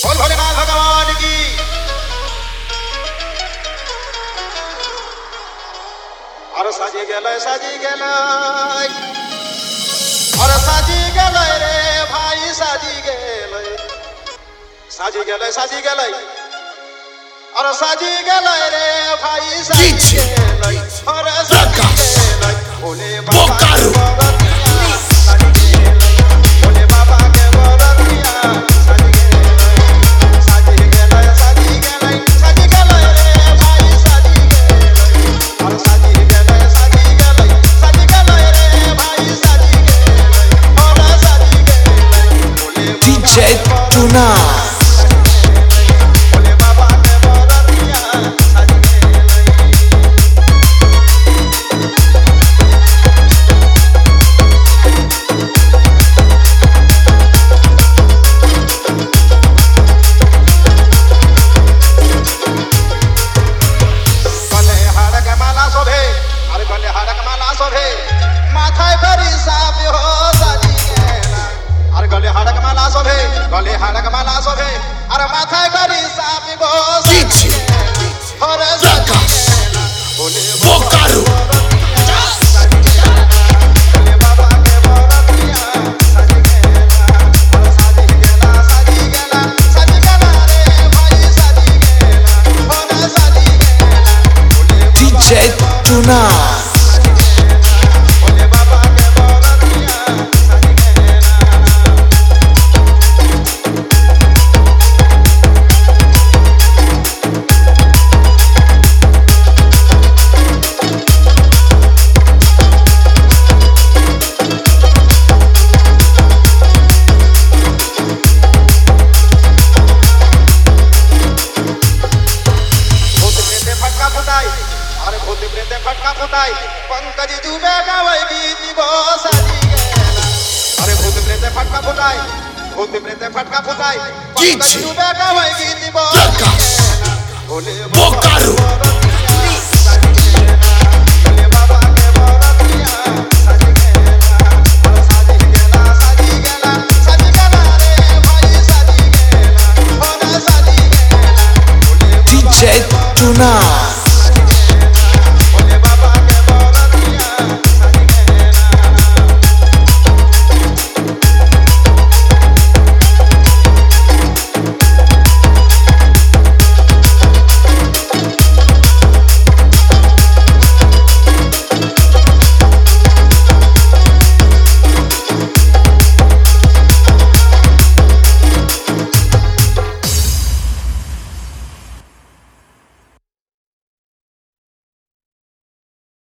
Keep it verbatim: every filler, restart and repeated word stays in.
बोल भोलेनाथ भगवान की। अरे साजी गेलय साजी गेलय अरे साजी गेलय रे भाई साजी गेलय साजी गेलय साजी गेलय अरे साजी गेलय रे भाई साजी गेलय अरे साजी गेलय भोले बाबा के बरतिया साजी गेलय भोले बाबा के बरतिया साजी गेलय साजी गेलय साजी गेलय साजी गेलय रे भाई साजी गेलय अरे साजी गेलय साजी गेलय साजी गेलय रे भाई साजी गेलय अरे साजी गेलय भोले D J Tuna गले हाड़क माला सोभे अरे माथा करी सापी गो Dici अरे Laka भोले Bokaru भोले बाबा के बरतिया साजी गेला अरे साजी गेला साजी गेला साजी गेला रे भाई साजी गेला अरे साजी गेला Bhole D J Tuna Bhole बाबा के बरतिया साजी गेला अरे भूत प्रेत फटका फुटाई पंकज दुबे गावे गीत गो साजी गेला अरे भूत प्रेत फटका फुटाई भूत प्रेत फटका फुटाई पंकज दुबे गावे गीत गो Laka भोले Bokaru भोले बाबा के बरतिया साजी गेला अरे साजी गेला साजी गेला साजी गेला रे भाई साजी गेला अरे साजी गेला भोले D J Tuna